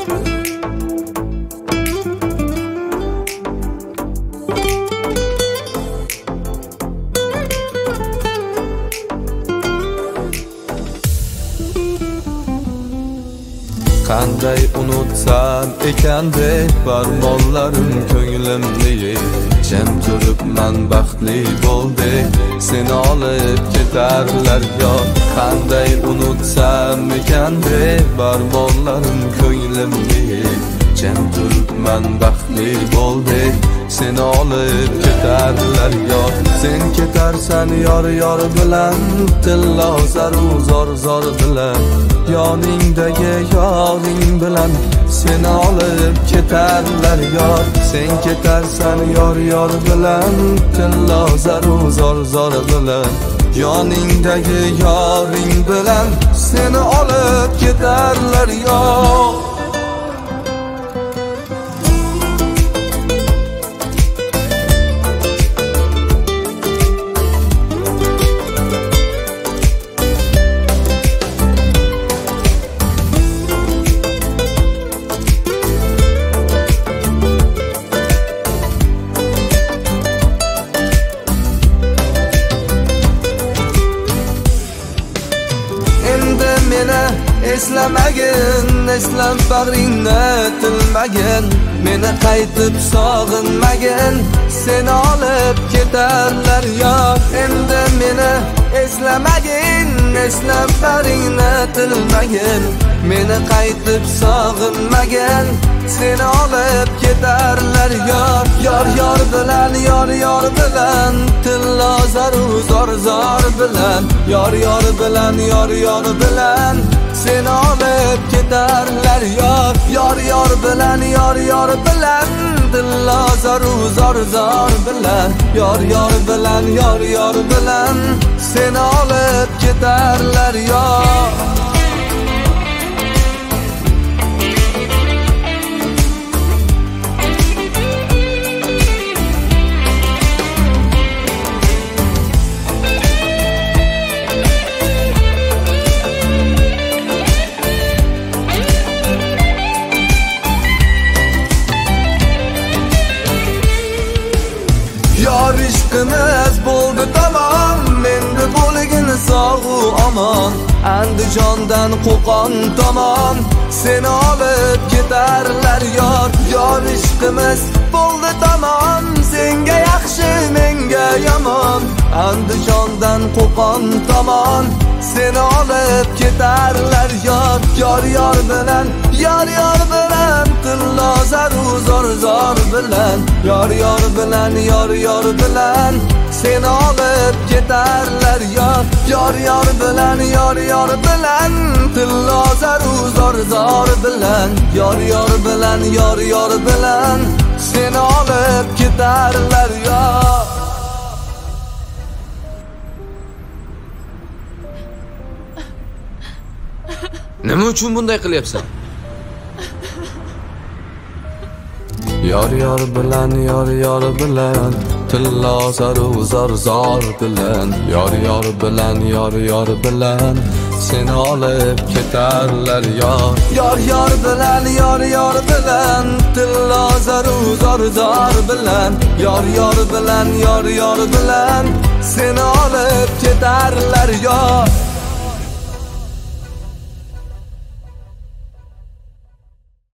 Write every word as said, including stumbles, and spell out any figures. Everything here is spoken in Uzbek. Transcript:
Qanday unutsam ekan deb barmoqlarim ko'nglimni jam turibman baxtli bo'ldi seni olib ketarlar yo qanday unutsam ekan deb barmoqlarim ko'nglimni jam turibman baxtli bo'ldi seni olib ketarlar yo sen ketarsan yor yor bilan tillo zaru zor zor bilan yoningdagi yoring bilan seni olib ketarlar yor sen ketarsan yor yor bilan tillo zaru zor zor bilan yoningdagi yoring bilan seni olib ketarlar yor Eslamagin, eslab bag'ringni tilmagin meni qaytib sog'inmagin seni olib ketarlar yor endi meni eslamagin eslab bag'ringni tilmagin meni qaytib sog'inmagin seni olib ketarlar yor yor yor bilan yor yor bilan tillo zaru zor zor bilan yor yor bilan yor yor bilan seni olib ketarlar yor yor yor bilan yor yor bilan tillo zaru zor zor bilan yor yor bilan yor yor bilan seni olib ketarlar yor Yor ishqimiz bo'ldi tamom endi bo'lgin sog'u omon Andijondan Qo'qon tomon seni olib ketarlar yor yor ishqimiz bo'ldi tamom senga yaxshi menga yomon Andijondan Qo'qon tomon seni olib ketarlar yor yor yor bilan yor yor bilan tillo zaru zor zor bilan yor yor bilan yor yor bilan seni olib ketarlar yor yor yor bilan yor yor bilan tillo zaru zor zor bilan yor yor bilan yor yor bilan seni olib ketarlar yor Nima uchun bunday qilyapsan? Yor yor bilan yor yor bilan tillo zaru zor zor bilan yor yor bilan yor yor bilan seni olib ketarlar yor yor yor bilan yor yor bilan tillo zaru zor zor bilan yor yor bilan yor yor bilan seni olib ketarlar yor